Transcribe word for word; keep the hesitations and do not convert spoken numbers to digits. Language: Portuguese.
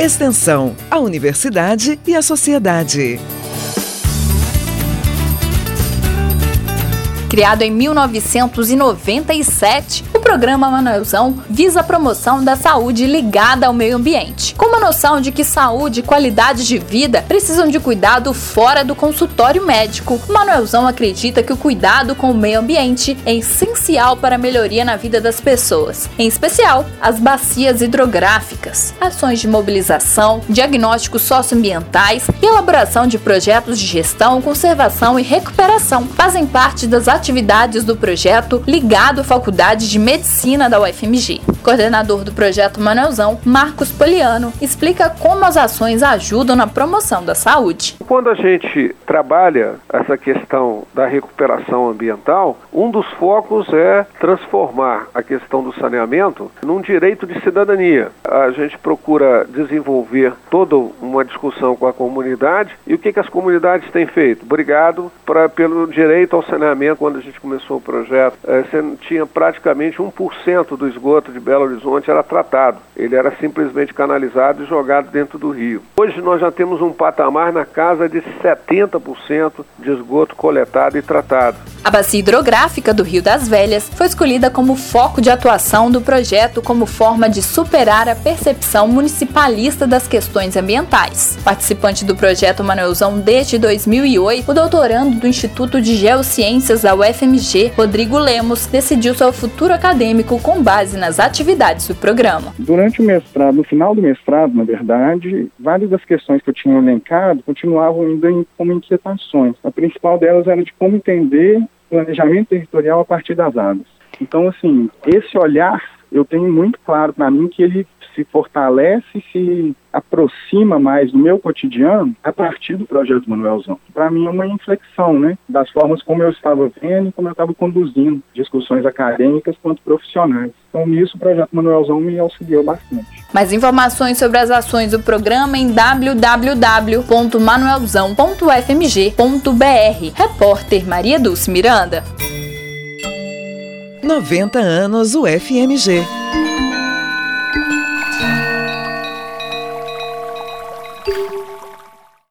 Extensão, a universidade e a sociedade. Criado em mil novecentos e noventa e sete, o programa Manuelzão visa a promoção da saúde ligada ao meio ambiente, com uma noção de que saúde e qualidade de vida precisam de cuidado fora do consultório médico. O Manuelzão acredita que o cuidado com o meio ambiente é essencial para a melhoria na vida das pessoas, em especial as bacias hidrográficas. Ações de mobilização, diagnósticos socioambientais e elaboração de projetos de gestão, conservação e recuperação fazem parte das atividades atividades do projeto ligado à Faculdade de Medicina da U F M G. O coordenador do projeto Manuelzão, Marcos Poliano, explica como as ações ajudam na promoção da saúde. Quando a gente trabalha essa questão da recuperação ambiental, um dos focos é transformar a questão do saneamento num direito de cidadania. A gente procura desenvolver toda uma discussão com a comunidade e o que, que as comunidades têm feito. Obrigado pra, pelo direito ao saneamento. Quando a gente começou o projeto, eh, você tinha praticamente um por cento do esgoto de Belo Horizonte era tratado. Ele era simplesmente canalizado e jogado dentro do rio. Hoje nós já temos um patamar na casa de setenta por cento de esgoto coletado e tratado. A bacia hidrográfica do Rio das Velhas foi escolhida como foco de atuação do projeto como forma de superar a percepção municipalista das questões ambientais. Participante do projeto Manuelzão desde dois mil e oito, o doutorando do Instituto de Geociências da U F M G, Rodrigo Lemos, decidiu seu futuro acadêmico com base nas atividades do programa. Durante o mestrado, no final do mestrado, na verdade, várias das questões que eu tinha elencado continuavam ainda em, como inquietações. A principal delas era de como entender planejamento territorial a partir das áreas. Então, assim, esse olhar, eu tenho muito claro para mim que ele se fortalece e se aproxima mais do meu cotidiano a partir do projeto Manuelzão. Para mim é uma inflexão, né, das formas como eu estava vendo e como eu estava conduzindo discussões acadêmicas quanto profissionais. Então, nisso, o projeto Manuelzão me auxiliou bastante. Mais informações sobre as ações do programa em w w w ponto manuelzão ponto u f m g ponto b r. Repórter Maria Dulce Miranda. noventa anos U F M G.